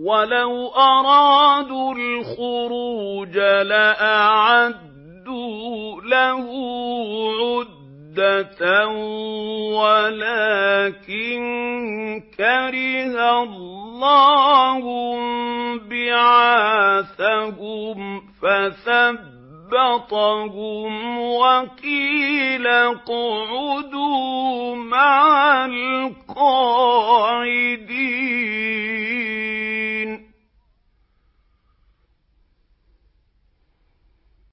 وَلَوْ أَرَادُوا الْخُرُوجَ لَأَعَدُّوا لَهُ عُدَّةً وَلَٰكِن كَرِهَ اللَّهُ انبِعَاثَهُمْ فَثَبَّطَهُمْ وَقِيلَ اقْعُدُوا مَعَ الْقَاعِدِينَ